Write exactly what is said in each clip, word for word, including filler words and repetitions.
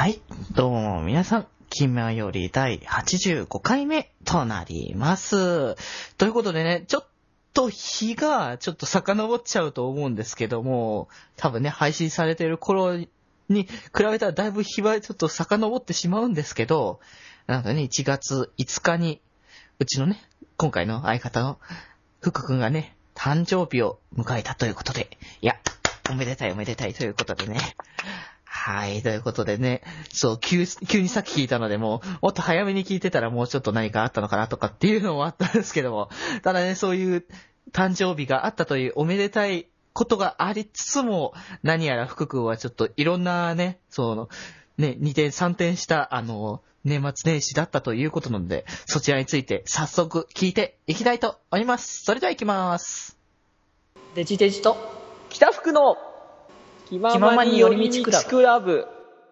はい、どうも皆さん、金馬よりだいはちじゅうごかいめとなります。ということでね、ちょっと日がちょっと遡っちゃうと思うんですけども、多分ね、配信されている頃に比べたらだいぶ日はちょっと遡ってしまうんですけど、なんかね、いちがついつかに、うちのね、今回の相方の福くんがね、誕生日を迎えたということで、いや、おめでたいおめでたいということでね。はい、ということでね、そう、急、急にさっき聞いたので、もう、もっと早めに聞いてたらもうちょっと何かあったのかなとかっていうのもあったんですけども、ただね、そういう誕生日があったというおめでたいことがありつつも、何やら福くんはちょっといろんなね、その、ね、にてんさんてんした、あの、年末年始だったということなので、そちらについて早速聞いていきたいと思います。それでは行きます。 デジデジと北福の気ままに寄り道クラブ。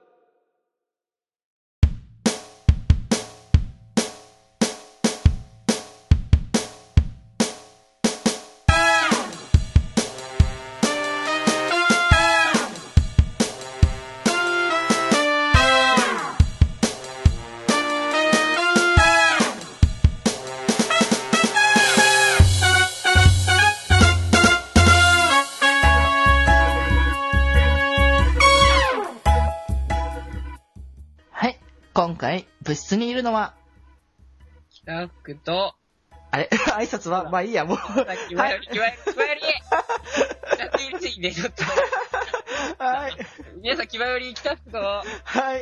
今回、部室にいるのは、 北福と、 あれ挨拶は、まあいいや、もう。 気まより、気まより、気まよりやっているし、ね、ちょっと。 はい。 皆さん、気まより、北福と。 はい、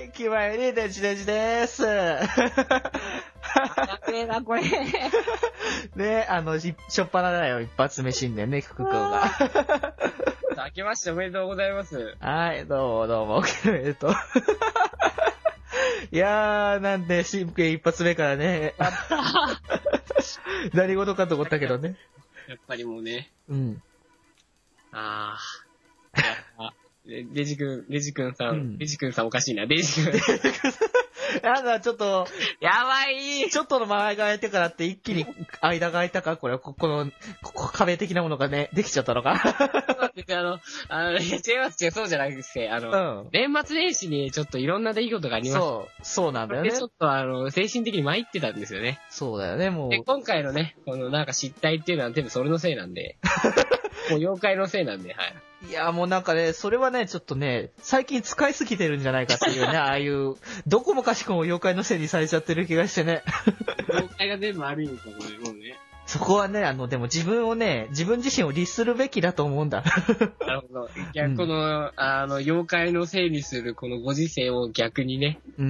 気まより、デジデジでーす。 やべえな、これ。 ね、あの、しょっぱなだよ、一発目新年ね、福君が。 明けましておめでとうございます。 はい、どうもどうも、おめでとう。いやー、なんで、新年一発目からね、何事かと思ったけどね。 やっぱりもうね。 うん。 あー。レレジ君、レジ君さん、うん、レジ君さんおかしいな、レジ君。 なんだ、ちょっと、 やばいちょっとの間合いが空いてからって一気に間が空いたかこれ、ここの、ここ壁的なものがね、できちゃったのかあの、あの、違います違う、そうじゃなくて、あの、うん、年末年始にちょっといろんな出来事がありました。 そう、そうなんだよね。 で、ちょっとあの、精神的に参ってたんですよね。 そうだよね、もう。 で、今回のね、このなんか失態っていうのは全部それのせいなんで。もう妖怪のせいなんで、はい。 いや、もうなんかね、それはね、ちょっとね、最近使いすぎてるんじゃないかっていうね、ああいう、どこもかしこも妖怪のせいにされちゃってる気がしてね。 妖怪が全部悪いのか、これ、もうね。 そこはね、あの、でも自分をね、自分自身を律するべきだと思うんだ。 なるほど。いや、この、うん、あの、妖怪のせいにするこのご時世を逆にね。 うん。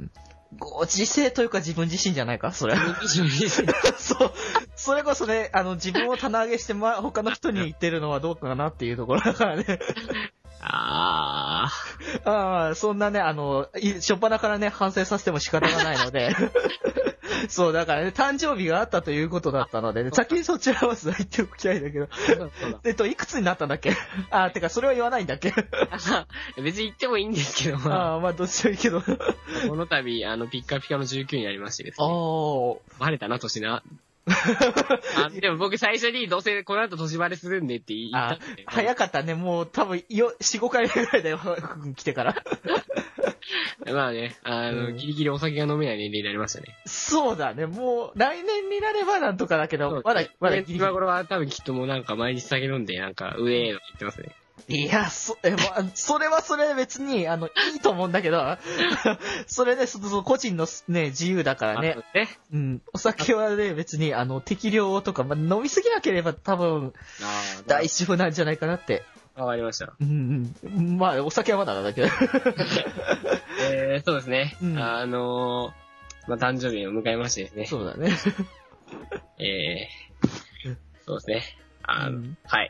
ご時世というか自分自身じゃないかそれ。 自分自身。 そう。それこそね、あの、自分を棚上げして、ま、他の人に言ってるのはどうかなっていうところだからね。 ああ。ああ、そんなね、あの、しょっぱなからね、反省させても仕方がないので。そう、だからね、誕生日があったということだったので、ね、先にそちらは言っておきたいんだけど。えっと、いくつになったんだっけあ、てか、それは言わないんだっけ別に言ってもいいんですけど、 まあ。ああ、まあ、どっちもいいけど。この度、あの、ピッカピカのじゅうきゅうになりましてですね。 ああ。 バレたな、年な。あでも僕最初にどうせこの後年バレするんでって言ったんで。 早かったね。もう多分よ、よん、ごかいめぐらいだよ、来てから。 まあね、あの、うん、ギリギリお酒が飲めない年齢になりましたね。 そうだね。もう来年になればなんとかだけど、まだ、まだギリギリ。 今頃は多分きっともうなんか毎日酒飲んで、なんか、うえーとか言ってますね。 いや、そ、え、まあ、それはそれ別に、あの、いいと思うんだけど、それね、その個人のね、自由だからね。 ねうん。お酒はね、別に、あの、適量とか、まあ、飲みすぎなければ多分、大丈夫なんじゃないかなって。 わかりました。 うんうん。まあ、お酒はまだだけど。 えー、そうですね。 うん、 あのー、まあ、誕生日を迎えましてですね。 そうだね。 えー、そうですね。あの、うん、はい。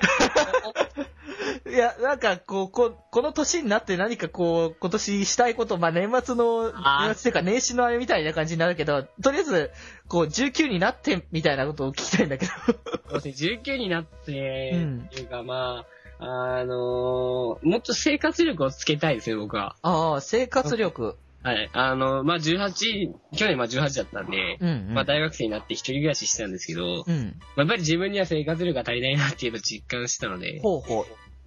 いや、なんか、こう、こ、この年になって何かこう、今年したいこと、まあ、年末の、年末っていうか年始のあれみたいな感じになるけど、とりあえず、こう、じゅうきゅうになって、みたいなことを聞きたいんだけど。 そうですね、じゅうきゅうになって、うん、っていうか、まあ、あのー、もっと生活力をつけたいですね、僕は。 ああ、生活力。 はい。あの、まあ、じゅうはち、去年まあじゅうはちだったんで、うんうん、まあ大学生になって一人暮らししてたんですけど、うん、まあ、やっぱり自分には生活力が足りないなっていうのを実感したので、 ほうほう。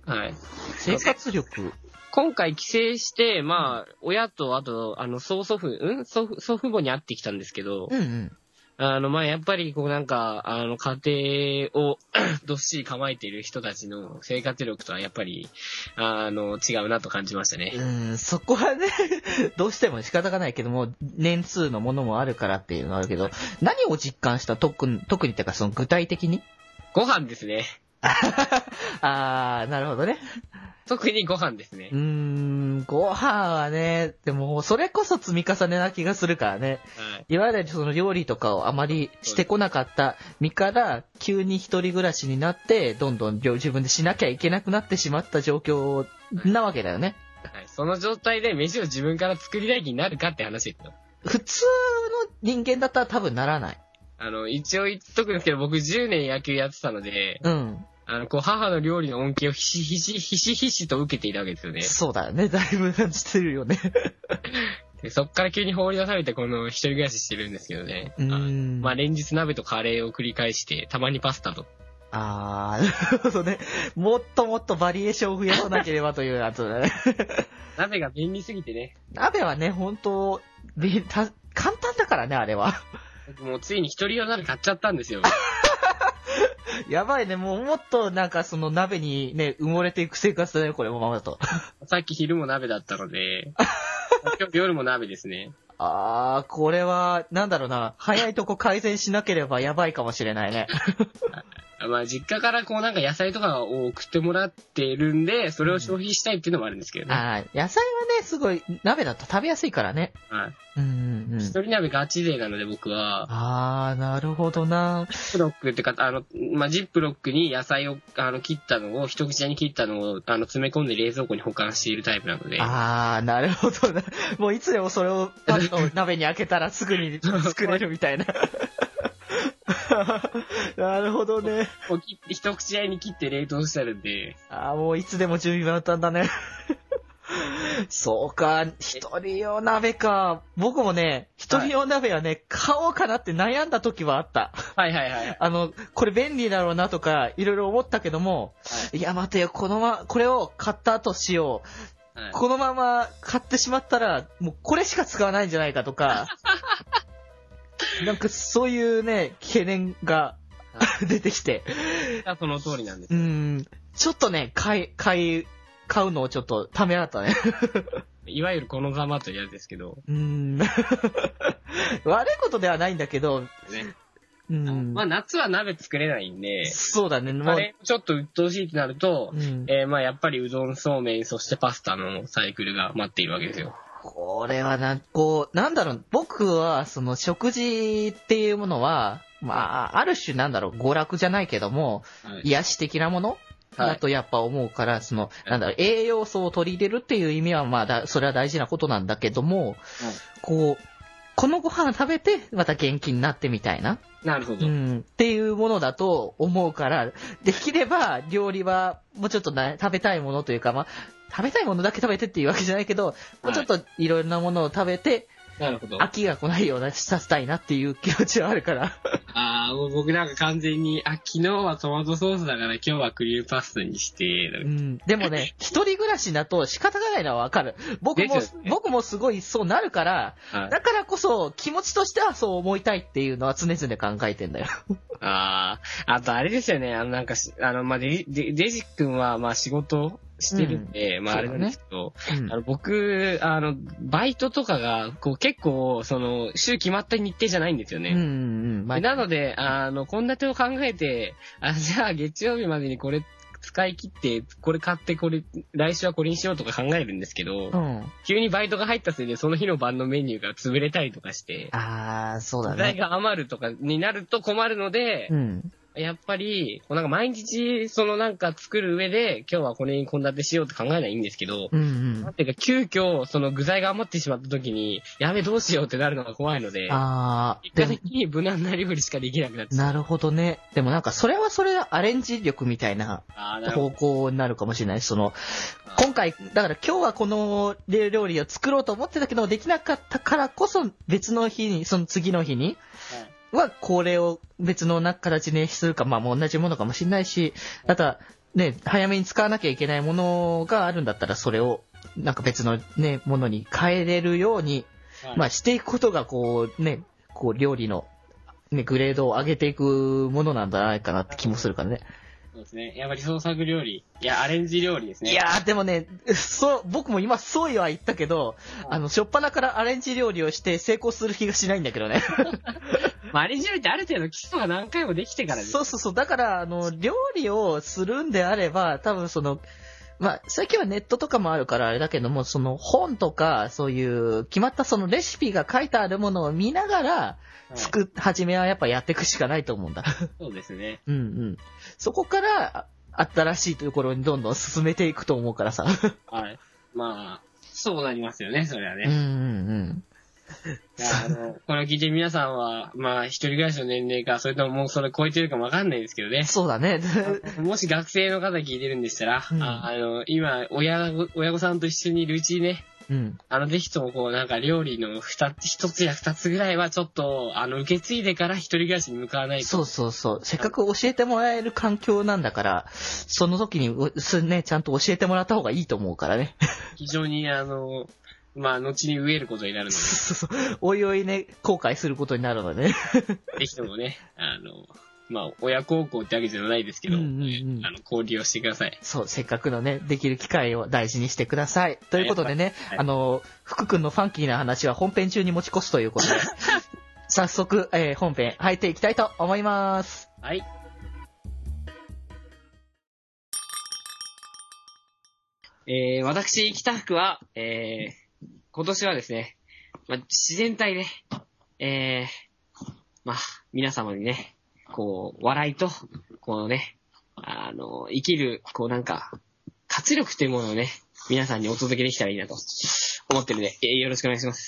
はい。 生活力。 今回帰省して、まあ、親と、あと、あの、曽祖父、うん祖父、祖父母に会ってきたんですけど、 うんうん。 あの、まあ、やっぱり、こうなんか、あの、家庭をどっしり構えている人たちの生活力とはやっぱり、あの、違うなと感じましたね。 うん、そこはね、どうしても仕方がないけども、年数のものもあるからっていうのはあるけど、何を実感した特に、特にっていうか、その具体的にご飯ですね。 あー、なるほどね。 特にご飯ですね。 うーん、ご飯はね、でも、それこそ積み重ねな気がするからね。はい。いわゆるその料理とかをあまりしてこなかった身から、急に一人暮らしになって、どんどん自分でしなきゃいけなくなってしまった状況なわけだよね。 はい。その状態で飯を自分から作りたい気になるかって話ですよ。 普通の人間だったら多分ならない。 あの、一応言っとくんですけど、僕じゅうねん野球やってたので、 うん。 あの、こう、母の料理の恩恵をひしひし、ひしひしと受けていたわけですよね。 そうだよね。だいぶ感じてるよね。 でそっから急に放り出されて、この一人暮らししてるんですけどね。 うん。 まあ、連日鍋とカレーを繰り返して、たまにパスタと。 あー、なるほどね。もっともっとバリエーションを増やさなければというやつだね。 鍋が便利すぎてね。 鍋はね、ほんと、簡単だからね、あれは。 もうついに一人用鍋買っちゃったんですよ。 やばいね、もうもっとなんかその鍋にね、埋もれていく生活だね、これもままだと。 さっき昼も鍋だったので、今日夜も鍋ですね。 あー、これは、なんだろうな、早いとこ改善しなければやばいかもしれないね。 まあ、実家からこうなんか野菜とかを送ってもらってるんで、それを消費したいっていうのもあるんですけどね。 ああ、野菜はね、すごい、鍋だと食べやすいからね。 はい。 うんうん。 一人鍋ガチ勢なので僕は。 ああ、なるほどな。 ジップロックってか、あの、まあ、ジップロックに野菜を、あの、切ったのを、一口大に切ったのを、あの、詰め込んで冷蔵庫に保管しているタイプなので。 ああ、なるほどな。もういつでもそれをパッと鍋に開けたらすぐに作れるみたいな。なるほどね。 もう切って、一口大に切って冷凍してあるんで。 ああ、もういつでも準備万端だね。そうか、一人用鍋か。僕もね、一人用鍋はね、はい、買おうかなって悩んだ時はあった。 はいはいはい。 あの、これ便利だろうなとか、いろいろ思ったけども、はい、いや待てよ、このま、これを買った後しよう。はい、このまま買ってしまったら、もうこれしか使わないんじゃないかとか、なんかそういうね、懸念が出てきて。 その通りなんです。 うん、ちょっとね、買い、買い、買うのをちょっとためらったね。 いわゆるこのざまというやつですけど。 うーん。悪いことではないんだけど、ね。 うん、まあ夏は鍋作れないんで。 そうだね。 あれちょっと鬱陶しいってなると、うん、えー、まあやっぱりうどん、そうめん、そしてパスタのサイクルが待っているわけですよ。 これはな、こう、なんだろう、僕はその食事っていうものは、まあ、ある種なんだろう、娯楽じゃないけども、はい、癒し的なものだとやっぱ思うから、はい、その、なんだろう、栄養素を取り入れるっていう意味は、まあだ、それは大事なことなんだけども、はい、こう、このご飯食べて、また元気になってみたいな。 なるほど。 うん。っていうものだと思うから、できれば料理はもうちょっとな食べたいものというか、まあ、食べたいものだけ食べてっていうわけじゃないけど、はい、もうちょっといろいろなものを食べて、 なるほど。 飽きが来ないようなさせたいなっていう気持ちはあるから。 ああ、もう僕なんか完全に、あ、昨日はトマトソースだから今日はクリームパスタにして。 うん。でもね、一人暮らしだと仕方がないのはわかる。僕も、ね、僕もすごいそうなるから、はい、だからこそ気持ちとしてはそう思いたいっていうのは常々考えてんだよ。 ああ、あとあれですよね、あのなんか、あの、まあ、デジ、デジ君はまあ仕事、してるんで、うん、まああれなんですけど、ねうん、あの僕、あの、バイトとかが、こう結構、その、週決まった日程じゃないんですよね。うんうんまあ、なので、あの、献立を考えて、あ、じゃあ月曜日までにこれ使い切って、これ買ってこれ、来週はこれにしようとか考えるんですけど、うん、急にバイトが入ったせいでその日の晩のメニューが潰れたりとかして、 ああ、そうだね。 具材が余るとかになると困るので、うんやっぱり、なんか毎日、そのなんか作る上で、今日はこれに献立しようって考えないいんですけど、うんうん、なんていうか、急遽、その具材が余ってしまった時に、やべ、どうしようってなるのが怖いので、あ結果的に無難な料理しかできなくなってしまう。 なるほどね。でもなんか、それはそれアレンジ力みたいな方向になるかもしれない。その、今回、だから今日はこの料理を作ろうと思ってたけど、できなかったからこそ、別の日に、その次の日に、はいは、これを別のな形にするか、まあもう同じものかもしれないし、あとは、 ね、早めに使わなきゃいけないものがあるんだったら、それを、なんか別のね、ものに変えれるように、 はい、 まあしていくことが、こう、ね、こう、料理の、ね、グレードを上げていくものなんじゃないかなって気もするからね。 そうですね。やっぱり創作料理。いや、アレンジ料理ですね。 いやー、でもね、そう、僕も今、そうは言ったけど、あの、しょっぱなからアレンジ料理をして成功する気がしないんだけどね。 まあ、アレンジ料理ってある程度基礎が何回もできてからです。 そうそうそう。だから、あの、料理をするんであれば、多分その、まあ、最近はネットとかもあるからあれだけども、その本とか、そういう決まったそのレシピが書いてあるものを見ながら、作っ、はい、初めはやっぱやっていくしかないと思うんだ。 そうですね。 うんうん。そこから、新しいところにどんどん進めていくと思うからさ。 はい。まあ、そうなりますよね、それはね。 うんうんうん。 いや、あの、これを聞いて皆さんは、まあ、一人暮らしの年齢か、それとももうそれ超えてるかもわかんないですけどね。 そうだね。 もし学生の方聞いてるんでしたら、 うん、 あ, あの、今、親、親御さんと一緒にいるうちにね、 うん。 あの、ぜひともこう、なんか料理の二つ、一つや二つぐらいはちょっと、あの、受け継いでから一人暮らしに向かわないと。 そうそうそう。せっかく教えてもらえる環境なんだから、その時に、ね、ちゃんと教えてもらった方がいいと思うからね。 非常に、あの、まあ、後に飢えることになるので。 そうそう。おいおいね、後悔することになるのでね。 ぜひともね、あの、まあ、親孝行ってわけじゃないですけど、 うんうんうん、 あの、交流をしてください。 そう、せっかくのね、できる機会を大事にしてください。ということでね、はい、あの、福くんのファンキーな話は本編中に持ち越すということで、早速、えー、本編入っていきたいと思います。 はい。えー、私、北福は、えー、今年はですね、まあ、自然体で、えー、まあ、皆様にね、こう、笑いと、このね、あの、生きる、こうなんか、活力というものをね、皆さんにお届けできたらいいなと思ってるんで、えー、よろしくお願いします。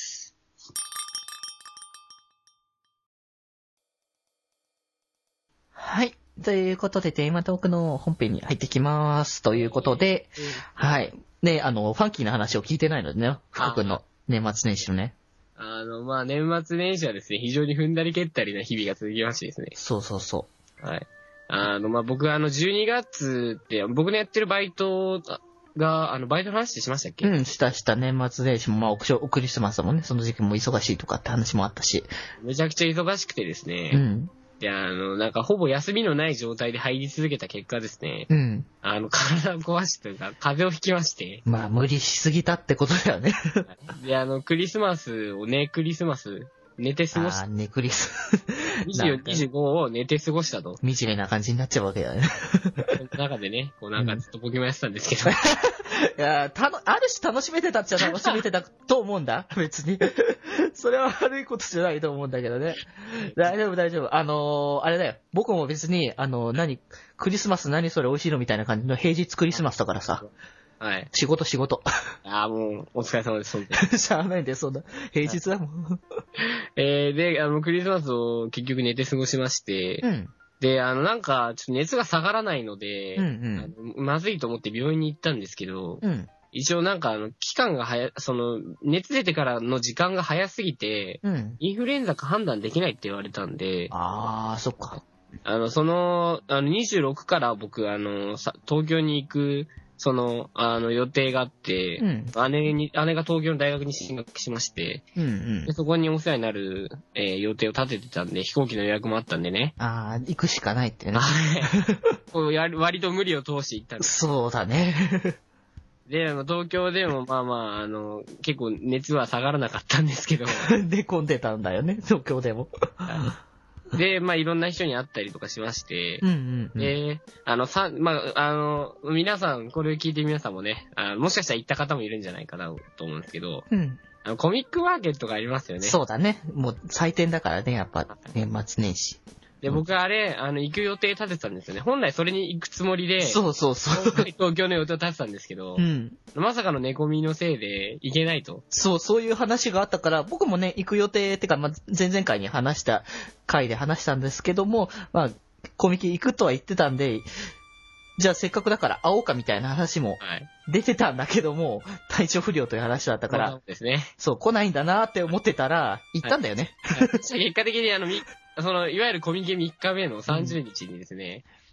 はい。ということで、テーマトークの本編に入ってきます。ということで、はい。ね、あの、ファンキーな話を聞いてないのでね、福くんの年末年始のね。 あの、まあ、年末年始はですね、非常に踏んだり蹴ったりな日々が続きましてですね。 そうそうそう。 はい。あの、まあ、僕はあの、じゅうにがつって、僕のやってるバイトが、あの、バイトの話ってしましたっけ？ うん、したした年末年始も、まあ、おクリスマスもね、その時期も忙しいとかって話もあったし。 めちゃくちゃ忙しくてですね。 うん。 で、あの、なんか、ほぼ休みのない状態で入り続けた結果ですね。 うん。あの、体を壊してというか、風邪をひきまして。 まあ、無理しすぎたってことだよね。 で、あの、クリスマスをね、クリスマス、寝て過ごした。 ああ、寝クリス。 にじゅうよん、にじゅうごを寝て過ごしたと。 惨めな感じになっちゃうわけだよね。 その中でね、こうなんかずっとポケモンやってたんですけど。 いやたの、ある種楽しめてたっちゃ楽しめてたと思うんだ。別に。それは悪いことじゃないと思うんだけどね。大丈夫大丈夫。あのー、あれだよ。僕も別に、あのー、何、クリスマス何それ美味しいのみたいな感じの平日クリスマスだからさ。 はい。 仕事仕事。 ああ、もう、お疲れ様です、本当に。 しゃあないんだよ、そんな。平日だもん。 えー、で、あの、クリスマスを結局寝て過ごしまして、 うん。 で、あの、なんか、ちょっと熱が下がらないので、 うんうん、 あのまずいと思って病院に行ったんですけど、 うん、 一応なんか、あの、期間が早、その、熱出てからの時間が早すぎて、 うん、 インフルエンザか判断できないって言われたんで、 あー、そっか。 あの、その、あの、にじゅうろくから僕、あの、さ東京に行く、その、あの、予定があって、 うん、 姉に、姉が東京の大学に進学しまして、 うんうん、 でそこにお世話になる、えー、予定を立ててたんで、飛行機の予約もあったんでね。 あー、行くしかないってね。 こうや割と無理を通して行ったんです。 そうだね。 で、あの、東京でも、まあまあ、あの、結構熱は下がらなかったんですけど。 寝込んでたんだよね、東京でも。 で、まあ、いろんな人に会ったりとかしまして、 うんうんうん、 で、あの、さ、まあ、あの、皆さん、これを聞いて皆さんもね、あもしかしたら行った方もいるんじゃないかなと思うんですけど、 うん、 あのコミックマーケットがありますよね。 そうだね。もう祭典だからね、やっぱ、年末年始。 で、僕あれ、あの、行く予定立てたんですよね。本来それに行くつもりで、 そうそうそう。 東京の予定を立てたんですけど、 うん、 まさかの寝込みのせいで行けないと。 そう、そういう話があったから、僕もね、行く予定ってか、まあ、前々回に話した、回で話したんですけども、まあ、コミケ行くとは言ってたんで、じゃあせっかくだから会おうかみたいな話も出てたんだけども、はい、体調不良という話だったから、 そうですね。 そう、来ないんだなって思ってたら、行ったんだよね。 はいはい、結果的にあの、その、いわゆるコミケみっかめのさんじゅうにちにですね、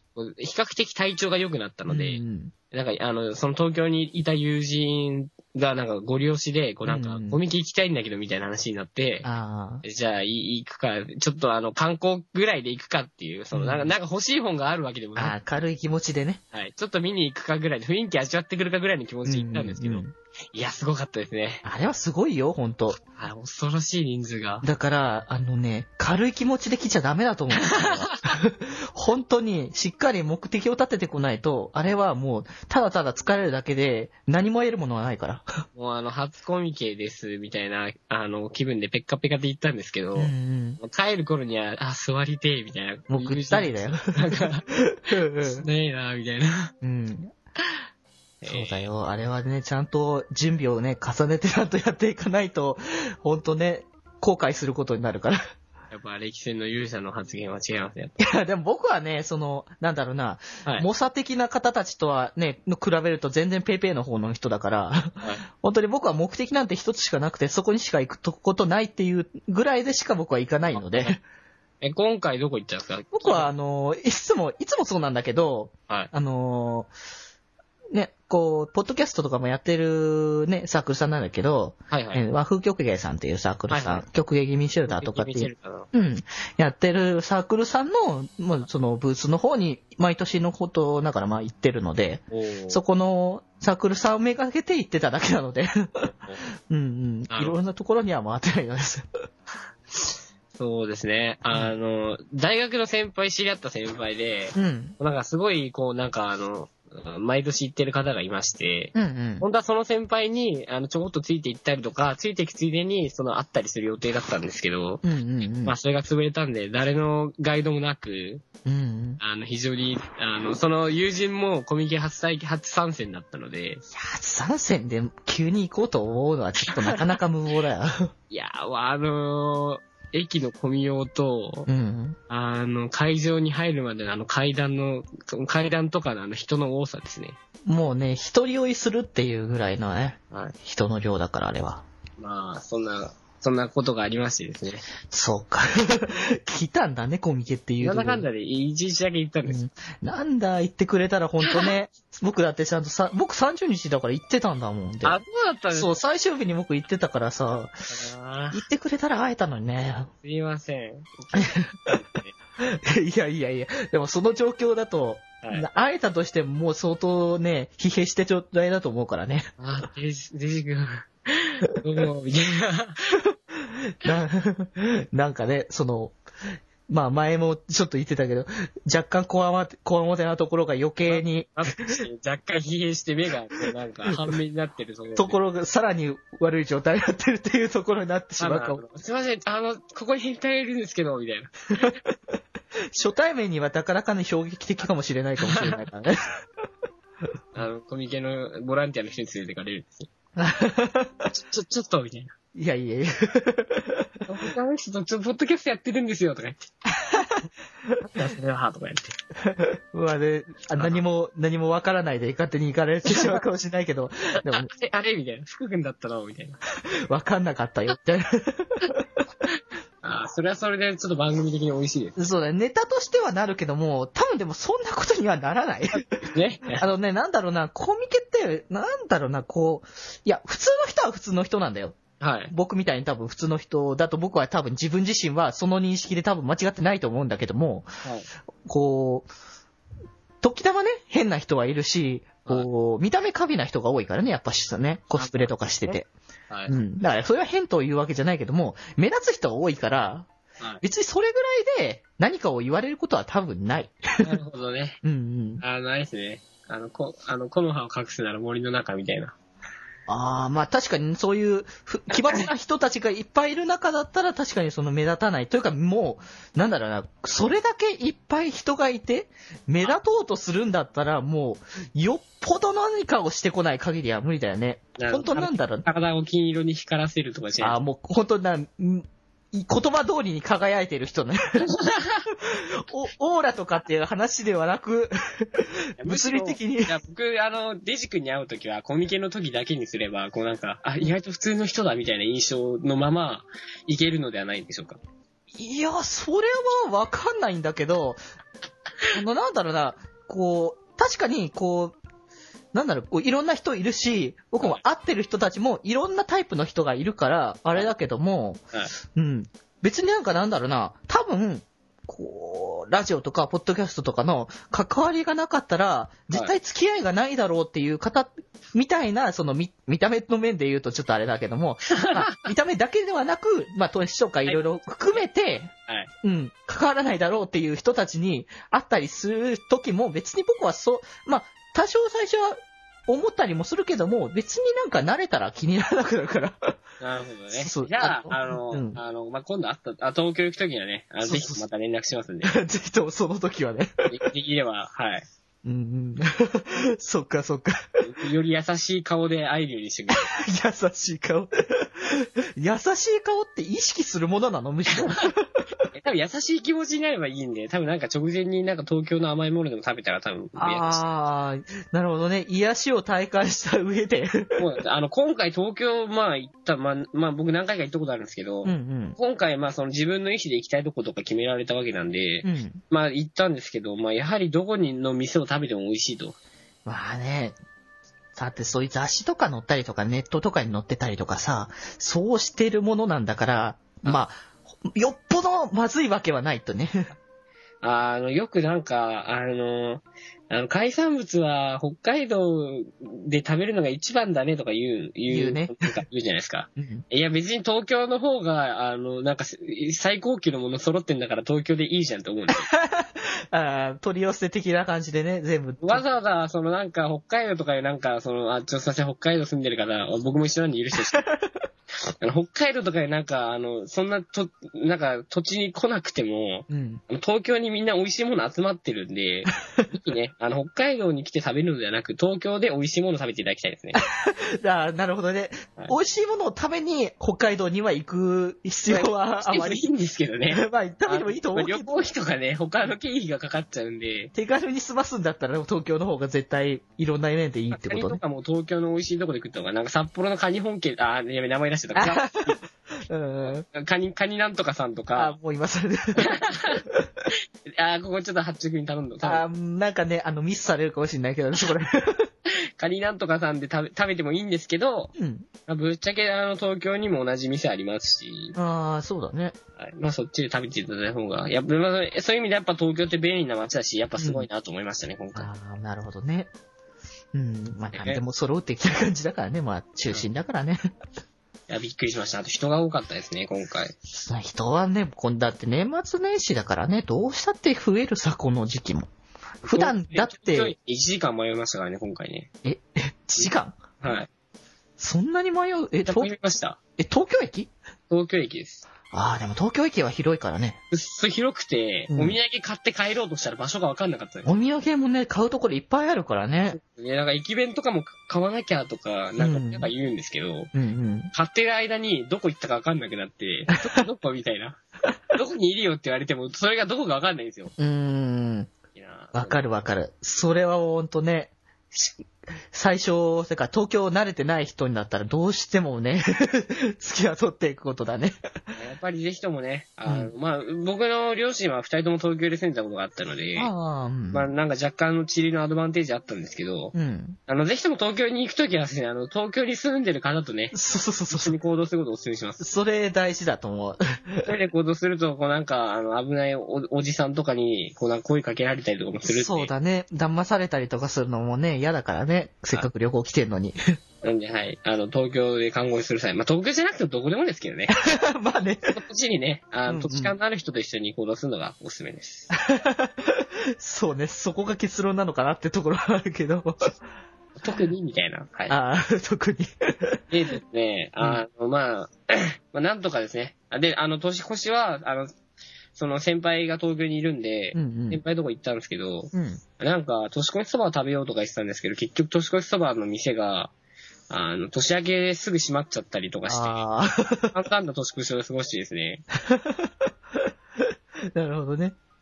比較的体調が良くなったので、 うん、 なんか、あの、その東京にいた友人が、なんか、ご利用しで、こう、なんか、コミケ行きたいんだけど、みたいな話になって、 あじゃあ、行くか、ちょっとあの、観光ぐらいで行くかっていう、その、なんか、なんか欲しい本があるわけでもない。 ああ、軽い気持ちでね。 はい。ちょっと見に行くかぐらいで、雰囲気味わってくるかぐらいの気持ちで行ったんですけど、うんうんうん、いや、すごかったですね。 あれはすごいよ、ほんと。 あ、恐ろしい人数が。 だから、あのね、軽い気持ちで来ちゃダメだと思うんですよ。本当に、しっかり目的を立ててこないと、あれはもう、ただただ疲れるだけで、何も得るものはないから。 もうあの、初コミケです、みたいな、あの、気分でペッカペカで行ったんですけど、うんうん、帰る頃には、あ、座りてえ、みたいな。 もうぐったりだよ。なんか、 ねえな、みたいな。 うん。そうだよ。あれはね、ちゃんと準備をね、重ねてちゃんとやっていかないと、ほんとね、後悔することになるから。 やっぱ歴戦の勇者の発言は違いますね。 いや、でも僕はね、その、なんだろうな、はい、猛者的な方たちとはね、比べると全然ペイペイの方の人だから、はい、本当に僕は目的なんて一つしかなくて、そこにしか行くことないっていうぐらいでしか僕は行かないので。 え、今回どこ行ったんですか？ 僕はあの、いつも、いつもそうなんだけど、はい、あのね、こう、ポッドキャストとかもやってるね、サークルさんなんだけど、はいはい。和風曲芸さんっていうサークルさん、はいはい、曲芸気味シェルターとかっていう、うん、やってるサークルさんの、もうそのブースの方に毎年のことながらまあ行ってるので、そこのサークルさんをめがけて行ってただけなので、うんうん、いろんなところには回ってないのです。 そうですね。あの、大学の先輩、知り合った先輩で、うん、なんかすごい、こう、なんかあの、毎年行ってる方がいまして、うんうん、本当はその先輩に、あの、ちょこっとついて行ったりとか、ついていくついでに、その、会ったりする予定だったんですけど、うんうんうん、まあ、それが潰れたんで、誰のガイドもなく、うんうん、あの、非常に、あの、その友人もコミケ初体験、初参戦だったので。いや、 初参戦で急に行こうと思うのはちょっとなかなか無謀だよ。 いや、あのー、駅の混み用と、うん、あの、会場に入るまでのあの階段の、階段とかのあの人の多さですね。 もうね、一人酔いするっていうぐらいのね、はい、人の量だからあれは。 まあ、そんな、そんなことがありましてですね。 そうか。来たんだね、コミケっていう。 なんだかんだで一日だけ行ったんです、 うん。なんだ、行ってくれたらほんとね。僕だってちゃんとさ、僕さんじゅうにちだから行ってたんだもん。 あ、そうだったんですか？ そう、最終日に僕行ってたからさ、行ってくれたら会えたのにね。 すいません。 いやいやいや、でもその状況だと、はい、会えたとしてももう相当ね、疲弊してちょっとだと思うからね。 あ、デジ、デジ君。どうも、みたいな。な、なんかね、その、まあ前もちょっと言ってたけど、若干こわも、こわもてなところが余計に。 若干疲弊して目がこうなんか半目になってるところ、ね。 ところがさらに悪い状態になってるっていうところになってしまうかも。 すいません、あの、ここに変態いるんですけど、みたいな。 初対面にはなかなかね、衝撃的かもしれないかもしれないからね。 あの、コミケのボランティアの人に連れてかれるんですよ。ちょ、ちょ、ちょっと、みたいな。 いやいやいや。 他の人とちょっとポッドキャストやってるんですよ、とか言って。なんだそれは、とか言って。 まあね、あ何も、何もわからないで勝手に行かれてしまうかもしれないけど。 でも、あれ、あれみたいな。福君だったのみたいな。 わかんなかったよ、みたいな。 ああ、それはそれでちょっと番組的に美味しいです。 そうだね。ネタとしてはなるけども、多分でもそんなことにはならない。ね。あのね、なんだろうな、コミケって、なんだろうな、こう、いや、普通の人は普通の人なんだよ。はい。僕みたいに多分普通の人だと僕は多分自分自身はその認識で多分間違ってないと思うんだけども、はい。こう、時たまね、変な人はいるし、こう、はい、見た目過敏な人が多いからね、やっぱしさね、コスプレとかしてて。はい。うん。だからそれは変というわけじゃないけども、目立つ人が多いから、はい、別にそれぐらいで何かを言われることは多分ない。 なるほどね。うんうん。あ、ないですね。あの、こ、あの、木の葉を隠すなら森の中みたいな。 ああ、まあ確かにそういう奇抜な人たちがいっぱいいる中だったら確かにその目立たない。というかもう、なんだろうな、それだけいっぱい人がいて、目立とうとするんだったらもう、よっぽど何かをしてこない限りは無理だよね。本当なんだろう。 体を金色に光らせるとかじゃない。 ああ、もう本当な、言葉通りに輝いてる人ね。お、オーラとかっていう話ではなく、物理的に。 いや、僕、あの、デジ君に会うときは、コミケの時だけにすれば、こうなんか、あ、意外と普通の人だみたいな印象のまま、いけるのではないんでしょうか。 いや、それはわかんないんだけど、 あの、なんだろうな、こう、確かに、こう、なんだろう、こういろんな人いるし、僕も会ってる人たちもいろんなタイプの人がいるから、あれだけども、 はい、 うん。別になんかなんだろうな、多分、こう、ラジオとか、ポッドキャストとかの関わりがなかったら、絶対付き合いがないだろうっていう方、みたいな、その見、見た目の面で言うとちょっとあれだけども、まあ、見た目だけではなく、まあ、投資とかいろいろ含めて、 はい、 うん、関わらないだろうっていう人たちに会ったりする時も、別に僕はそう、まあ、多少最初は思ったりもするけども、別になんか慣れたら気にならなくなるから。 なるほどね。 そうじゃあ、ああの、 うん、 あの、まあ、今度会った、あ、東京行くときにはね、あの、ぜひまた連絡しますんで。 ぜひともその時はね。 できれば、はい。 うんうん、そっかそっか。 より優しい顔で会えるようにしてくれ。優しい顔。優しい顔って意識するものなのむしろ。 多分優しい気持ちになればいいんで、多分なんか直前になんか東京の甘いものでも食べたら多分。 ああ、なるほどね。癒しを体感した上で。 もうあの、今回東京、まあ行った、まあ、まあ僕何回か行ったことあるんですけど、 うんうん、 今回まあその自分の意思で行きたいとことか決められたわけなんで、 うん、 まあ行ったんですけど、まあやはりどこにの店を食べても美味しいと。 まあね。だってそういう雑誌とか載ったりとかネットとかに載ってたりとかさ、そうしてるものなんだから、まあ、よっぽどまずいわけはないとね。 あの、よくなんか、あの、あの海産物は北海道で食べるのが一番だねとか言う、言う、 言うね。 なんか言うじゃないですか。 うん、 いや別に東京の方が、あの、なんか最高級のもの揃ってんだから東京でいいじゃんと思うんですよ。 あ取り寄せ的な感じでね、全部。 わざわざ、そのなんか北海道とかでなんか、その、あ、ちょっとすいません、北海道住んでる方、僕も一緒なんで許してほしい。あの北海道とかでなんか、あの、そんなと、なんか土地に来なくても、 うん、 東京にみんな美味しいもの集まってるんで、ぜひね、あの、北海道に来て食べるのではなく、東京で美味しいものを食べていただきたいですね。 あなるほどね、はい。美味しいものを食べに北海道には行く必要はあまり。 いいんですけどね。 まあ、食べてもいいと思うけど。 旅行費とかね、他の経費がかかっちゃうんで。 手軽に済ますんだったら東京の方が絶対いろんな面でいいってことね。 カニとかも東京の美味しいとこで食った方が、なんか札幌のカニ本家、あ、やべ、名前出してた。うん、カニ、カニなんとかさんとか。 あ、もう今それで。 あ、ここちょっと発着に頼んだ。 あ、なんかね、あの、ミスされるかもしれないけどね、それ。 カニなんとかさんで食べ、食べてもいいんですけど、うん。まあ、ぶっちゃけ、あの、東京にも同じ店ありますし。 ああ、そうだね。 はい。まあ、そっちで食べていただいた方が、やっぱ、まあ、そういう意味でやっぱ東京って便利な街だし、やっぱすごいなと思いましたね、うん、今回。 ああ、なるほどね。うん。まあ、なんでも揃うってきた感じだからね。まあ、中心だからね。 いや、びっくりしました。あと人が多かったですね、今回。 人はね、こんだって年末年始だからね、どうしたって増えるさ、この時期も。普段だって。 いちじかん迷いましたからね、今回ね。 え、え、いちじかん？ はい。 そんなに迷う？え、 東京ました。 え、東京駅？ 東京駅です。 ああ、でも東京駅は広いからね。 うっそ広くて、うん、お土産買って帰ろうとしたら場所が分かんなかったです。 お土産もね、買うところいっぱいあるからね。 ね、なんか駅弁とかも買わなきゃとか、なんか、なんか言うんですけど、うんうん、 買ってる間にどこ行ったか分かんなくなって、どこどこみたいな。どこにいるよって言われても、それがどこか分かんないんですよ。 うーん。わかるわかる。それはほんとね、最初、それから東京慣れてない人になったらどうしてもね、付き合取っていくことだね。 やっぱりぜひともね、あの、うん、まあ、僕の両親は二人とも東京で住んだことがあったので、あうん、まあ、なんか若干の地理のアドバンテージあったんですけど、うん、あの、ぜひとも東京に行くときはですね、あの、東京に住んでる方とね、 そうそうそうそう。 一緒に行動することをお勧めします。 それ大事だと思う。 一人で行動すると、こうなんか、あの、危ない お, おじさんとかに、こうなんか声かけられたりとかもするって。 そうだね。騙されたりとかするのもね、嫌だからね。せっかく旅行来てんのに。 なんで、はい。あの、東京で観光する際。まあ、東京じゃなくてどこでもですけどね。 まあね。 土地にね、あの、土地勘のある人と一緒に行動するのがおすすめです。 そうね。そこが結論なのかなってところはあるけど。 特にみたいな。はい。 ああ、特に。 でですね、あの、まあ、まあ、なんとかですね。で、あの、年越しは、あの、その先輩が東京にいるんで、うんうん、先輩のとこ行ったんですけど、うん、なんか、年越しそばを食べようとか言ってたんですけど、結局年越しそばの店が、あの、年明けすぐ閉まっちゃったりとかして、簡単な年越しを過ごしてですね。 なるほどね。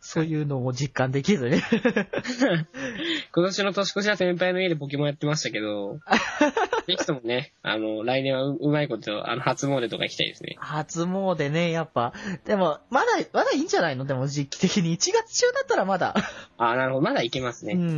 そういうのも実感できずね。 今年の年越しは先輩の家でポケモンやってましたけど、ぜひともね、あの、来年は う, うまいこと、あの、初詣とか行きたいですね。 初詣ね、やっぱ。でも、まだ、まだいいんじゃないの？でも時期的にいちがつ中だったらまだ。 あ、なるほど。まだ行けますね。 うんうんうん。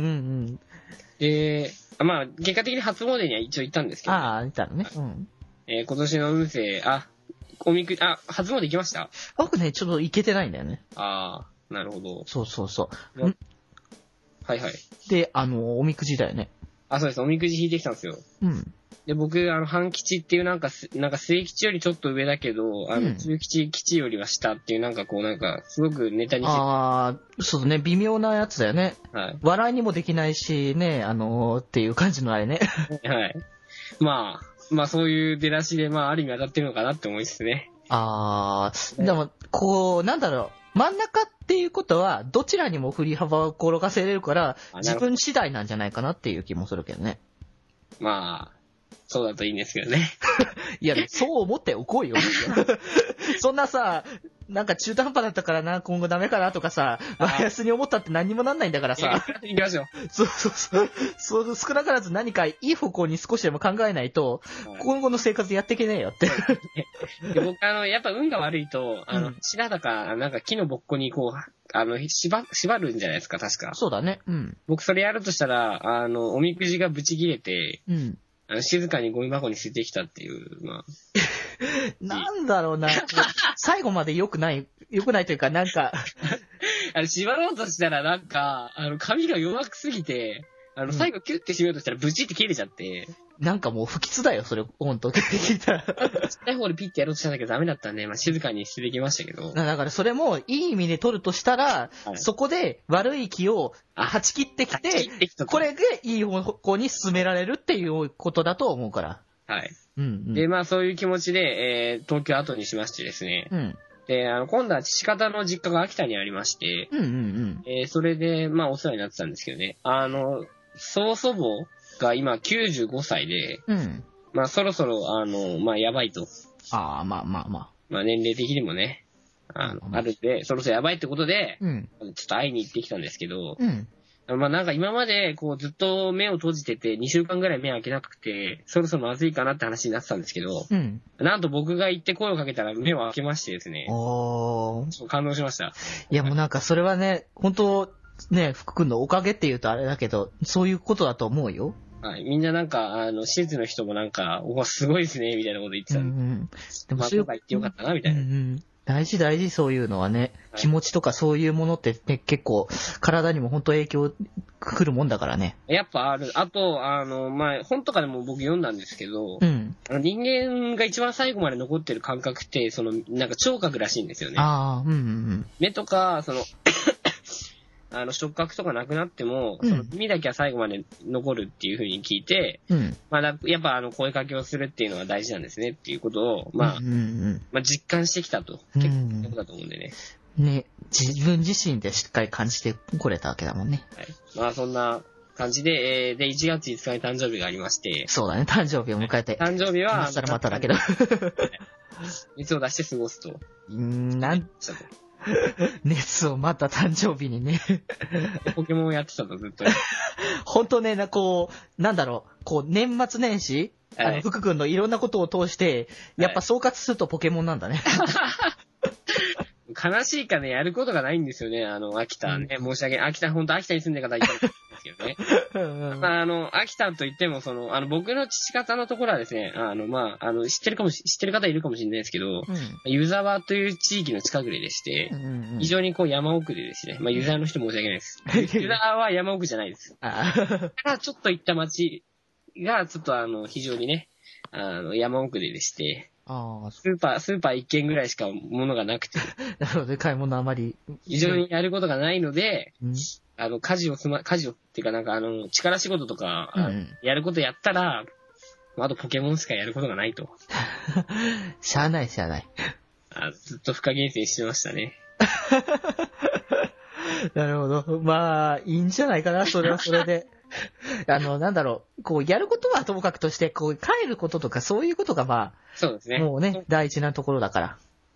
で、まあ、結果的に初詣には一応行ったんですけど、ね。 ああ、いたのね。うん。 えー、今年の運勢、あ、おみくじ、あ、初詣行きました？ 僕ね、ちょっと行けてないんだよね。 ああ、なるほど。 そうそうそう。 んはいはい。 で、あの、おみくじだよね。 あ、そうです。おみくじ引いてきたんですよ。 うん。 で、僕、あの、半吉っていうなんか、なんか末吉よりちょっと上だけど、あの、中吉、吉よりは下っていうなんかこうなんか、すごくネタにして。 ああ、そうね、微妙なやつだよね。 はい。 笑いにもできないし、ね、あのー、っていう感じのあれね。 はい。まあ、まあそういう出だしで、まあある意味当たってるのかなって思いですね。 ああ、でも、こう、なんだろう、真ん中っていうことは、どちらにも振り幅を転がせれるから、自分次第なんじゃないかなっていう気もするけどね。 まあ、そうだといいんですけどね。 いや、そう思っておこうよ。そんなさ、なんか中途半端だったからな、今後ダメかなとかさ、バイアスに思ったって何にもなんないんだからさ。 行きましょう。 そうそうそう。そう、少なからず何かいい方向に少しでも考えないと、はい、今後の生活やっていけねえよって。 で僕、あの、やっぱ運が悪いと、あの、白だか、なんか木のぼっこにこう、あの、縛、縛るんじゃないですか、確か。 そうだね。うん。 僕それやるとしたら、あの、おみくじがブチ切れて、うん。あの静かにゴミ箱に捨ててきたっていう、まあ。 なんだろうな。最後まで良くない、良くないというか、なんか。 あの、縛ろうとしたらなんか、あの、紙が弱くすぎて、あの、最後キュッて締めようとしたらブチって切れちゃって。 うん、なんかもう不吉だよ、それ、ほんと。聞いたら。 ちっちゃい方でピッてやろうとしたんだけどダメだったんで、まあ静かに捨ててきましたけど。 だからそれもいい意味で取るとしたら、はい、そこで悪い気を断ち切ってきて、これでいい方向に進められるっていうことだと思うから。 はい。うんうん、で、まあそういう気持ちで、えー、東京後にしましてですね。うん。で、あの、今度は父方の実家が秋田にありまして、うんうんうん。えー、それで、まあお世話になってたんですけどね。あの、曽祖母が今きゅうじゅうごさいで、うん。まあそろそろ、あの、まあやばいと。 ああ、まあまあまあ。 まあ年齢的にもね、あの、うん、あるんで、そろそろやばいってことで、うん。ちょっと会いに行ってきたんですけど、うん。まあなんか今までこうずっと目を閉じててにしゅうかんぐらい目開けなくて、そろそろまずいかなって話になってたんですけど、うん。なんと僕が行って声をかけたら目を開けましてですね。おー。感動しました。 いやもうなんかそれはね、本当ね、福君のおかげって言うとあれだけど、そういうことだと思うよ。 はい。みんななんか、あの、施設の人もなんか、おすごいですね、みたいなこと言ってたんで。うんうん、でも、まあ、今回行ってよかったな、みたいな。うんうん、 大事大事、そういうのはね。気持ちとかそういうものって、ね、結構、体にも本当影響くるもんだからね。 やっぱある。あと、あの、まあ、本とかでも僕読んだんですけど、うん、あの人間が一番最後まで残ってる感覚って、その、なんか聴覚らしいんですよね。ああ、うんうんうん。目とか、その、あの、触覚とかなくなっても、うん、その耳だけは最後まで残るっていう風に聞いて、うん、まあ、やっぱあの、声かけをするっていうのは大事なんですねっていうことを、まあ、うんうんうん、まあ、実感してきたと。結構いいことだと思うんでね。 ね、自分自身でしっかり感じてこれたわけだもんね。 はい。まあ、そんな感じで、えー、で、いちがついつかに誕生日がありまして。 そうだね、誕生日を迎えて。 誕生日は、 今更まただけど。 熱を出して過ごすと。 うーん、なん、熱をまた誕生日にね。 ポケモンをやってたとずっと。 本当ね、な、こう、なんだろう、こう、年末年始、はい、あの、福君のいろんなことを通して、やっぱ総括するとポケモンなんだね。 悲しいかね、やることがないんですよね、あの、秋田ね。申し訳ない。秋田、本当秋田に住んでる方いたんですけどね。まあ、あの、秋田といっても、その、あの、僕の父方のところはですね、あの、まあ、あの、知ってるかもし、知ってる方いるかもしれないですけど、うん、湯沢という地域の近くででして、うんうん、非常にこう山奥でですね、まあ、湯沢の人申し訳ないです。湯沢は山奥じゃないです。だからちょっと行った町が、ちょっとあの、非常にね、あの、山奥ででして、あスーパー、スーパー一軒ぐらいしか物がなくて。 なるほど、買い物あまり。 非常にやることがないので、うん、あの、家事をすま、家事をっていうかなんかあの、力仕事とか、うん、やることやったら、あとポケモンしかやることがないと。 しゃあないしゃあない。 あずっと不可減性してましたね。 なるほど。まあ、いいんじゃないかな、それはそれで。あの、なんだろう、こう、やることはともかくとして、こう、帰ることとかそういうことがまあ、 そうですね。 もうね、大事なところだから。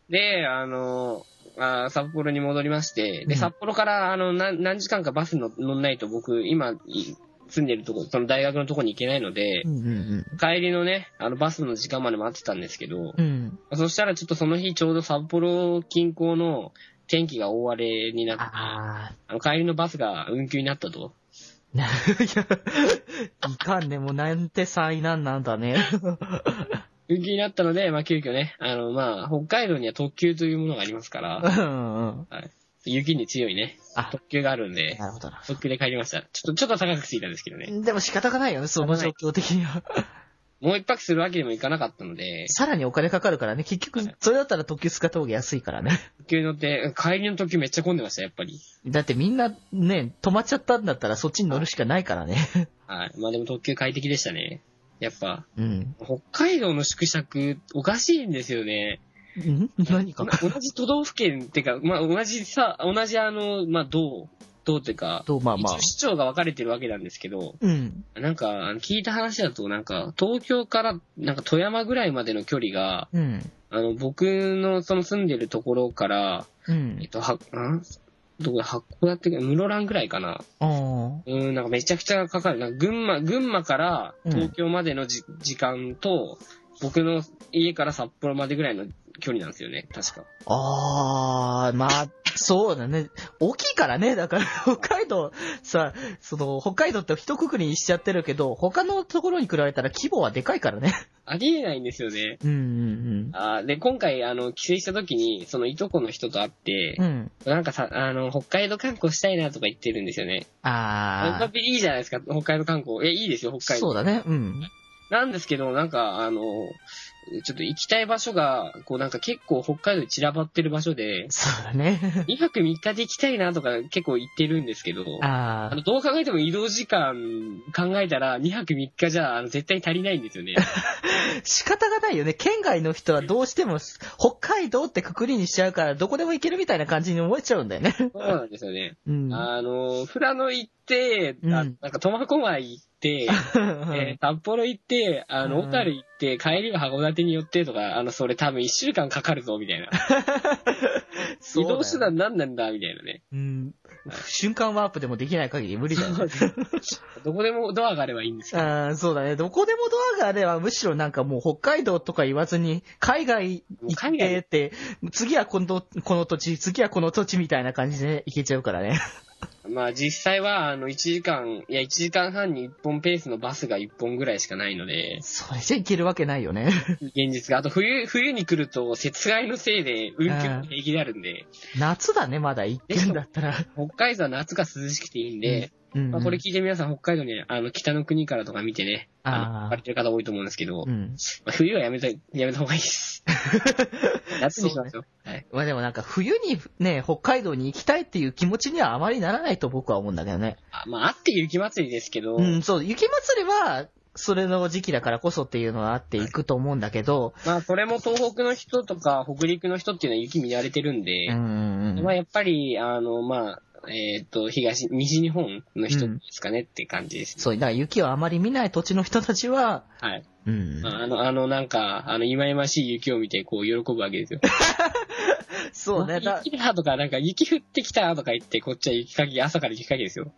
で、あの、あ札幌に戻りまして、で、 うん札幌から、あの、何何時間かバスの乗んないと僕、今、い住んでるとこ、その大学のとこに行けないので、 うんうん帰りのね、あの、バスの時間まで待ってたんですけど、 うん。うん。 そしたらちょっとその日ちょうど札幌近郊の天気が大荒れになって、 ああの、帰りのバスが運休になったと。 あ。いや、いかんね。もうなんて災難なんだね。 運休になったので、まあ、急遽ね、あの、まあ、北海道には特急というものがありますから、 うんうん。 はい、雪に強いね、 あ、 特急があるんで、 なるほどな。 特急で帰りました。ちょっと、ちょっと高くついたんですけどね。 でも仕方がないよね、その状況的には。 もう一泊するわけにもいかなかったので、 さらにお金かかるからね。結局、それだったら特急使った方が安いからね。 特急乗って、帰りの特急めっちゃ混んでました、やっぱり。 だってみんなね、止まっちゃったんだったらそっちに乗るしかないからね。 はい。まあでも特急快適でしたね。やっぱ、 うん。 北海道の縮尺、おかしいんですよね。 ん何か同じ都道府県ってか、まあ同じさ、同じあの、まあ道、道ってか、 と、まあまあ一応。市町が分かれてるわけなんですけど、 うん。 なんか、あの聞いた話だと、なんか、東京から、なんか富山ぐらいまでの距離が、 うん。 あの、僕のその住んでるところから、 うんえっ。と、は、んどこだ、函館、室蘭ぐらいかな。 ああ。 うん、なんかめちゃくちゃかかる。なんか群馬、群馬から東京までのじ、時間と、僕の家から札幌までぐらいの距離なんですよね、確か。 ああ、まあ、そうだね。大きいからね。だから、北海道、さ、その、北海道って一括りにしちゃってるけど、他のところに比べたら規模はでかいからね。 ありえないんですよね。 うんうんあーで、今回、あの、帰省した時に、そのいとこの人と会ってうん。う、ん。 なんかさ、あの、北海道観光したいなとか言ってるんですよね。 ああ。 いいじゃないですか、北海道観光。え、いいですよ、北海道。 そうだね。うん。 なんですけど、なんか、あの、ちょっと行きたい場所が、こうなんか結構北海道に散らばってる場所で、 そうだね。 にはくみっかで行きたいなとか結構言ってるんですけど、 ああの、どう考えても移動時間考えたらにはくみっかじゃあの絶対足りないんですよね。 あ。仕方がないよね。県外の人はどうしても、北海道ってくくりにしちゃうから、どこでも行けるみたいな感じに思えちゃうんだよね。 そうなんですよね。 うん。 あの、富良野行って、 うんあなんか苫小牧行って、えー札幌行って、あの、 うん小樽行って、帰りは函館に寄ってとか、あの、それ多分いっしゅうかんかかるぞ、みたいな。 そうだよ移動手段何なんだ、みたいなね。 うん。瞬間ワープでもできない限り無理だよね。 どこでもドアがあればいいんですけど。 ああ、そうだね。どこでもドアがあれば、むしろなんかもう北海道とか言わずに、海外行ってって、次はこの、この土地、次はこの土地みたいな感じで行けちゃうからね。 まあ実際は、あの、いちじかん、いやいちじかんはんにいっぽんペースのバスがいっぽんぐらいしかないので、 それじゃ行けるわけないよね。 現実が。あと冬、冬に来ると、雪害のせいで運休も平気であるんで、 夏だね、まだ行ってんだったら。 北海道は夏が涼しくていいんで、 うん。 まあこれ聞いて皆さん北海道に、あの、北の国からとか見てね、あの、 あー行かれてる方多いと思うんですけど、 うん。 まあ、冬はやめた、やめた方がいいです。夏にしましょう。はい。 まあでもなんか冬にね、北海道に行きたいっていう気持ちにはあまりならないと僕は思うんだけどね。 あまあ、あって雪祭りですけど、 うん、そう、雪祭りは、それの時期だからこそっていうのはあって行くと思うんだけど、 まあ、それも東北の人とか北陸の人っていうのは雪見られてるんで、 うんうんうん。 まあ、やっぱり、あの、まあ、えっ、と、東、西日本の人ですかねって感じです、ねそう、だから雪をあまり見ない土地の人たちは、 はい。 うん。 まああの、あの、なんか、あの、忌々しい雪を見て、こう、喜ぶわけですよ。 そうね、だ雪だとか、なんか、雪降ってきたとか言って、こっちは雪かき、朝から雪かきですよ。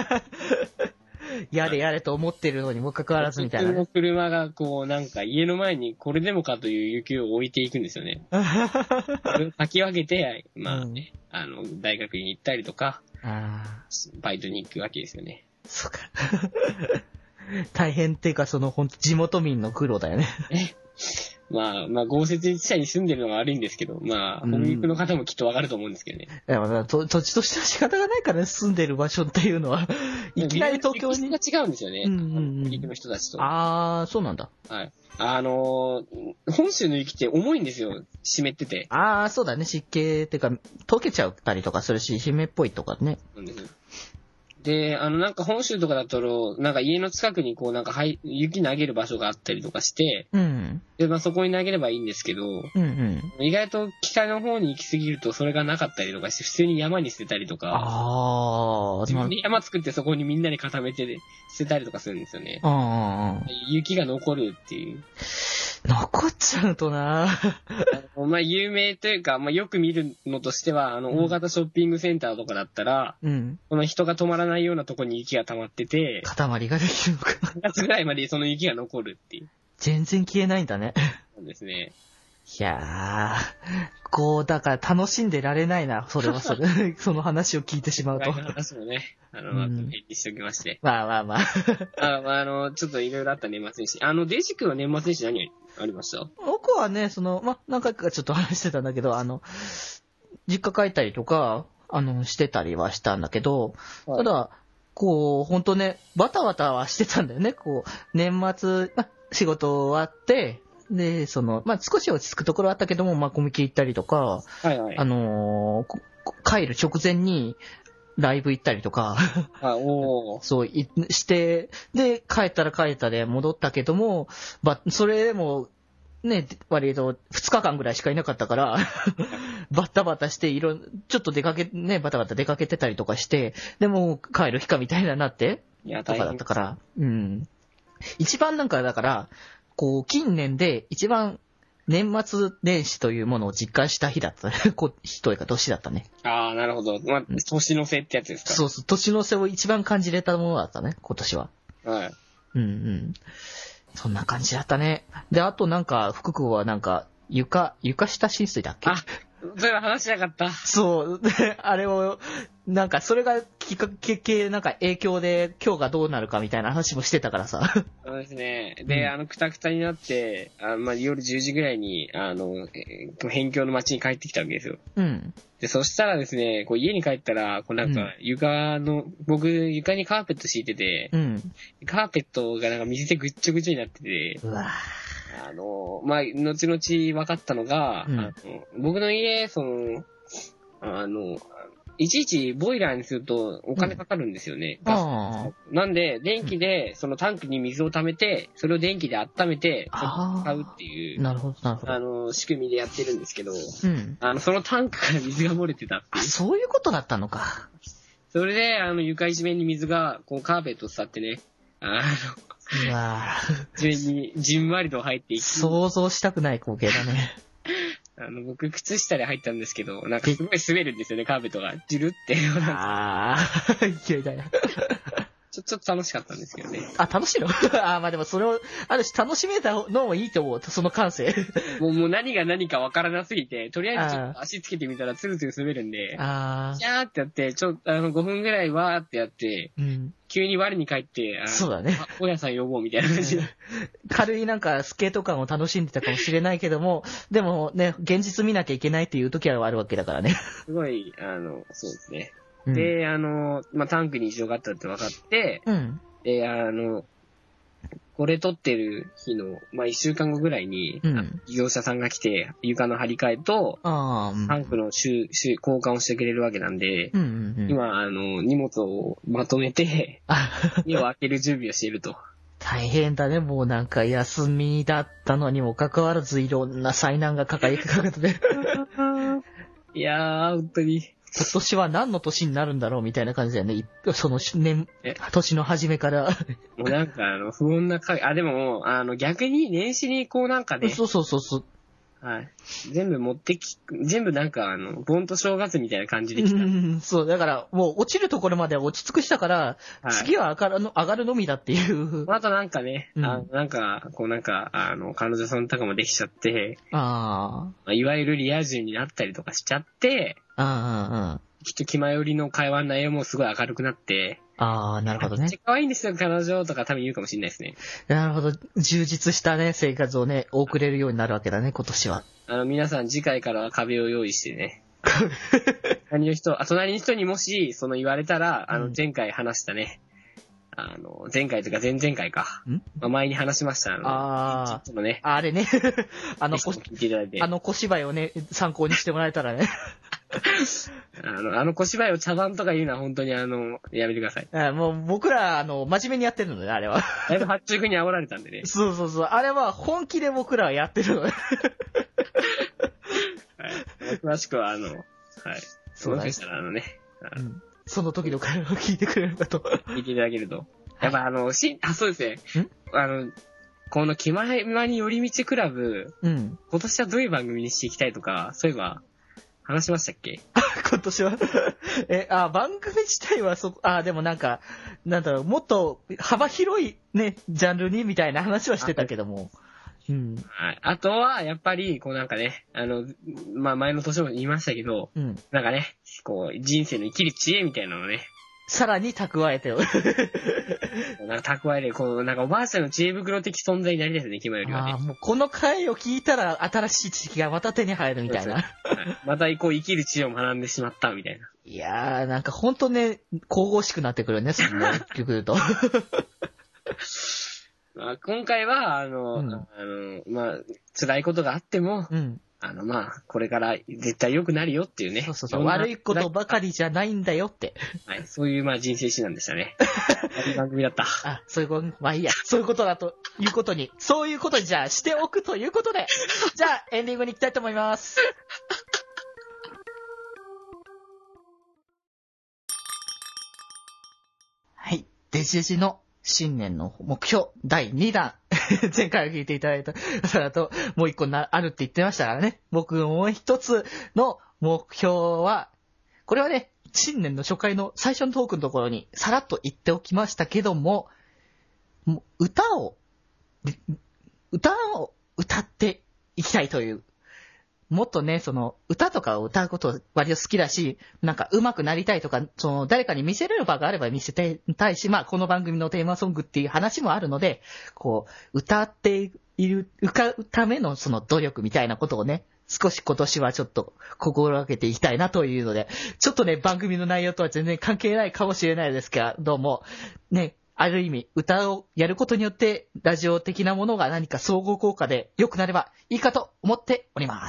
やれやれと思ってるのにもかかわらずみたいな普通のね。 車が、こう、なんか、家の前にこれでもかという雪を置いていくんですよね。それをかき分けて、まあね、あの、大学に行ったりとか、 ああ、 バイトに行くわけですよね。 そうか。大変っていうか、その、ほんと地元民の苦労だよね。 まあ、まあ、豪雪地帯に住んでるのが悪いんですけど、まあ、 うん北陸の方もきっとわかると思うんですけどね。 でもなと土地としては仕方がないからね、住んでる場所っていうのは。いきなり東京に。 歴史が違うんですよね。 うんうんうん北陸の人たちと。 ああ、そうなんだ。 はい。あのー本州の雪って重いんですよ。湿ってて。 ああ、そうだね、湿気っていうか、溶けちゃったりとかするし、湿っぽいとかね。 なんですよで、あの、なんか本州とかだと、なんか家の近くにこう、なんかはい雪投げる場所があったりとかして、 うん。 で、まあそこに投げればいいんですけど、 うんうん。 意外と北の方に行き過ぎるとそれがなかったりとかして、普通に山に捨てたりとか、 ああ、 自分で山作ってそこにみんなで固めて捨てたりとかするんですよね。 うんうんうん。 雪が残るっていう。 残っちゃうとなまあ、有名というか、まあ、よく見るのとしては、あの、大型ショッピングセンターとかだったら、 うん。 この人が止まらないようなとこに雪が溜まってて、 塊ができるのか。 しがつぐらいまでその雪が残るっていう。 全然消えないんだね。 そうですね。 いやー、こう、だから楽しんでられないな、それはそれ。その話を聞いてしまうと。 意外な話もね、あの、まあ、 うん返事しておきまして。 まあまあまあ。 あ、まあ、あの、ちょっといろいろあった年末年始。あの、デジ君は年末年始何ありました？ 僕はね、その、ま、何回かちょっと話してたんだけど、あの、実家帰ったりとか、あの、してたりはしたんだけど、 はい、 ただ、こう、ほんとね、バタバタはしてたんだよね。こう、年末、ま、仕事終わって、で、その、まあ、少し落ち着くところあったけども、まあ、コミケ行ったりとか、 はいはい。 あのー帰る直前にライブ行ったりとか、 あ、おー。 そういして、で、帰ったら帰ったで戻ったけども、ば、それでも、ね、割とふつかかんぐらいしかいなかったから、バタバタして、いろん、ちょっと出かけ、ね、バタバタ出かけてたりとかして、でも帰る日かみたいななって、 いや、 とか大変だったから、うん。一番なんかだから、こう、近年で一番年末年始というものを実感した日だった。こ日というか年だったね。 ああ、なるほど。まあ、年の瀬ってやつですか。 そうそう、年の瀬を一番感じれたものだったね、今年は。 はい。 うんうん。そんな感じだったね。で、あとなんか、福君はなんか、床、床下浸水だっけ？ あ、それは話しなかった。 そう。で、あれを、なんか、それがきっかけ系、なんか影響で今日がどうなるかみたいな話もしてたからさ。 そうですね。で、 うんあの、くたくたになって、あまあ、夜じゅうじぐらいに、あの、えー辺境の町に帰ってきたわけですよ。 うん。 で、そしたらですね、こう家に帰ったら、こうなんうんか床の、僕床にカーペット敷いてて、 うん。 カーペットがなんか水でぐっちょぐちょになってて、 うわあの、まあ、後々分かったのが、 うんあの僕の家、その、あの、いちいちボイラーにするとお金かかるんですよね。ガスあなんで、電気でそのタンクに水を溜めて、それを電気で温めて、 あー買うっていうあ。、なるほど、なるほど。 あの、仕組みでやってるんですけど、 うん。 あの、そのタンクから水が漏れてたってあ、 いう。 そういうことだったのか。 それで、あの、床一面に水が、こう、カーペットを伝ってね、あの、 うわ一面にじんわりと入っていき、 想像したくない光景だね。 あの、僕、靴下で入ったんですけど、なんかすごい滑るんですよね、カーペットが。ジュルって。 ああ、勢いだよ。 ちょ、ちょっと楽しかったんですけどね。 あ、楽しいのあ、まあでもそれを、ある種楽しめたのもいいと思う、その感性。 もう、もう何が何かわからなすぎて、とりあえずちょっと足つけてみたらツルツル滑るんで、 あキャーってやって、ちょっと、あの、ごふんぐらいわーってやって、 ーうん。 急に我に返って、あのそうだね。 あ大家さん呼ぼうみたいな感じで。 軽いなんかスケート感を楽しんでたかもしれないけども、でもね、現実見なきゃいけないっていう時はあるわけだからね。 すごい、あの、そうですね。 うん、 で、あの、まあ、タンクに異常があったって分かって、 うん。 で、あの、これ撮ってる日の、まあ、一週間後ぐらいに、 うん業者さんが来て、床の張り替えと、 ああ、うん。 タンクの修、修、交換をしてくれるわけなんで、 うんうんうん。 今、あの、荷物をまとめて、 あ家を開ける準備をしていると。 大変だね、もうなんか休みだったのにもかかわらずいろんな災難が抱えかかってて。 いやー、本当に。 今年は何の年になるんだろうみたいな感じだよね。いその年え、 年の初めから。 もうなんか、あの、不穏なか、あ、でも、あの、逆に年始にこうなんかね、 そうそうそうそう。 はい。全部持ってき、全部なんか、あの、盆と正月みたいな感じでうきた。 ん、そう、だから、もう落ちるところまで落ち着くしたから、 はい次は上がるの上がるのみだっていう。 あとなんかね、 うんあのなんか、こうなんか、あの、彼女さんとかもできちゃって、 あまあいわゆるリア充になったりとかしちゃって、 あ、ああ、 きっと気前よりの会話の内容もすごい明るくなって、 ああ、なるほどねめっち。ゃ可愛いんですよ、彼女とか多分言うかもしれないですね。 なるほど。充実したね、生活をね、送れるようになるわけだね、今年は。 あの、皆さん次回からは壁を用意してね。隣の人、あ、隣の人にもし、その言われたら、あの、 うん前回話したね、あの、前回というか前々回か。 んまあ、前に話しました、あの、 あーちょっとね、 あれね、あの小、 ぜひとも聞いていただいて。 あの小芝居をね、参考にしてもらえたらね。 あの、あの小芝居を茶番とか言うのは本当にあの、やめてください。 あもう僕ら、あの、真面目にやってるのね、あれは。 だいぶ八中君に煽られたんでね。 そうそうそう。あれは本気で僕らはやってるのね。 はい。詳しくはあの、はい。 そうだねもしかしたらあのね、あのうんその時の会話を聞いてくれるかと。 聞いていただけると。やっぱあの、し、あ、そうですね。 んあの、 この気ままに寄り道クラブ、 うん。 今年はどういう番組にしていきたいとか、そういえば、話しましたっけ？ 今年はえ、あ、番組自体はそ、あ、でもなんか、なんだろう、もっと幅広いね、ジャンルにみたいな話はしてたけども。うん。 はい。あとは、やっぱり、こうなんかね、あの、まあ、前の年も言いましたけど、 うん。 なんかね、こう、人生の生きる知恵みたいなのをね、 さらに蓄えておる。 なんか蓄える、こう、なんかおばあちゃんの知恵袋的存在になりたいですね、今よりはね。 ああ、もうこの回を聞いたら新しい知識がまた手に入るみたいな。 はい、またこう生きる知恵を学んでしまったみたいな。 いやー、なんかほんとね、神々しくなってくるね、その曲言うと。 まあ、今回は、あの、 うん、 あの、まあ、辛いことがあっても、 うん。 あの、まあ、これから絶対良くなるよっていうね。 そうそうそう。悪いことばかりじゃないんだよって。 はい。そういう、まあ、人生史なんでしたね。いい番組だった。 あ、そういうこと、まあいいや。そういうことだということに、そういうことにじゃあしておくということで、じゃあエンディングに行きたいと思います。はい。デジデジの新年の目標だいにだん。前回聞いていただいたからと、もう一個な、あるって言ってましたからね。僕もう一つの目標は、これはね、新年の初回の最初のトークのところにさらっと言っておきましたけども、もう歌を、歌を歌っていきたいという。もっとね、その、歌とかを歌うこと割と好きだし、なんか上手くなりたいとか、その、誰かに見せれる場があれば見せたいし、まあ、この番組のテーマソングっていう話もあるので、こう、歌っている、歌うためのその努力みたいなことをね、少し今年はちょっと心がけていきたいなというので、ちょっとね、番組の内容とは全然関係ないかもしれないですけども、ね、ある意味、歌をやることによって、ラジオ的なものが何か総合効果で良くなればいいかと思っております。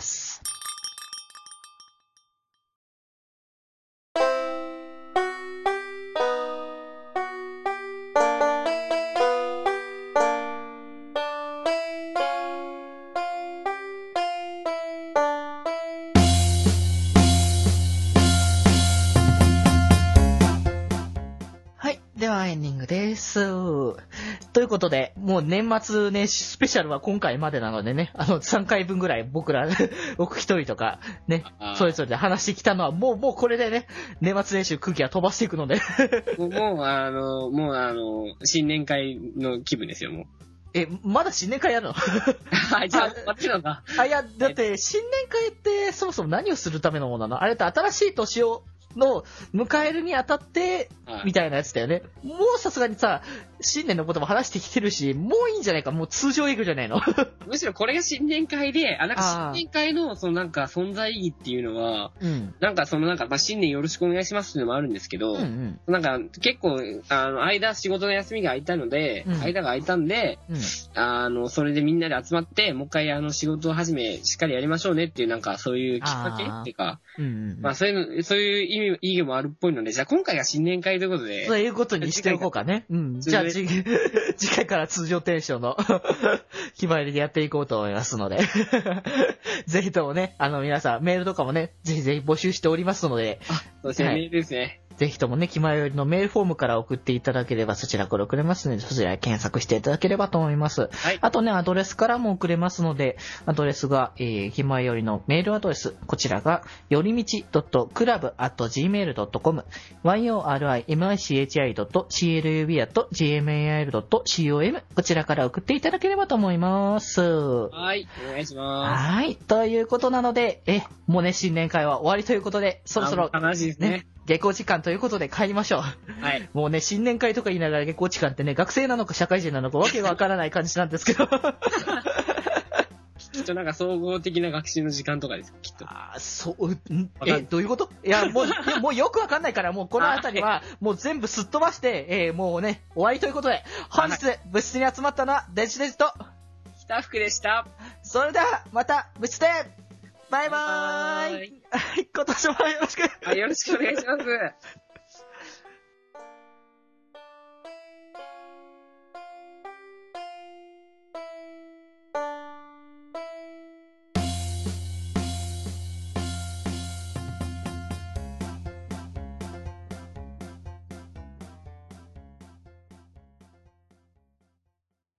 ではエンディングです。ということで、もう年末年始スペシャルは今回までなのでね、あのさんかいぶんぐらい僕ら、僕一人とかね、それぞれで話してきたのはもう、もうこれでね、年末年始空気は飛ばしていくので。 もう、もうあの、もうあの、新年会の気分ですよ、もう。 え、まだ新年会やるの？ はい、じゃあ、終わってるのか。 あ、いや、だって新年会ってそもそも何をするためのものなの？あれって新しい年を、の迎えるにあたって、みたいなやつだよね。もうさすがにさ、新年のことも話してきてるし、もういいんじゃないか、もう通常営業じゃないの。 むしろこれが新年会で、あ、なんか新年会の、そのなんか存在意義っていうのは、うん、なんかそのなんか、まあ、新年よろしくお願いしますっていうのもあるんですけど、うんうん、なんか結構、あの、間、仕事の休みが空いたので、うん、間が空いたんで、うん、あの、それでみんなで集まって、もう一回あの、仕事を始め、しっかりやりましょうねっていう、なんかそういうきっかけっていうか、うんうん、まあそういうの、そういう意味、意義もあるっぽいので、じゃあ今回が新年会ということで。 そういうことにしておこうかね。うん。じゃあ次、次回から通常テンションの決まりでやっていこうと思いますので。ぜひともね、あの皆さんメールとかもね、ぜひぜひ募集しておりますので。 あ、そうですね、はい、メールですね。 ぜひともね、気前よりのメールフォームから送っていただければそちらから送れますので、そちらで検索していただければと思います。はい。あとね、アドレスからも送れますので、アドレスが、えー、気前よりのメールアドレス、こちらが、よりみち .club アット ジーメール ドットコム、yorimichi.club アット ジーメール ドットコム、こちらから送っていただければと思います。 はい、お願いします。 はい、ということなので、え、もうね、新年会は終わりということで、そろそろ、 悲しいですね。ね、 下校時間ということで帰りましょう。はい。もうね、新年会とか言いながら下校時間ってね、学生なのか社会人なのかわけがわからない感じなんですけど。きっとなんか総合的な学習の時間とかですよ、きっと。 ああ、そう、んえ、どういうこと？いや、もう、もうよくわかんないから、もうこのあたりは、もう全部すっ飛ばして、えー、もうね、終わりということで、本日、部室に集まったのは、デジデジと、 北福でした。 それでは、また、部室でバイバーイ。はい、今年もよろしく。 はい、よろしくお願いします。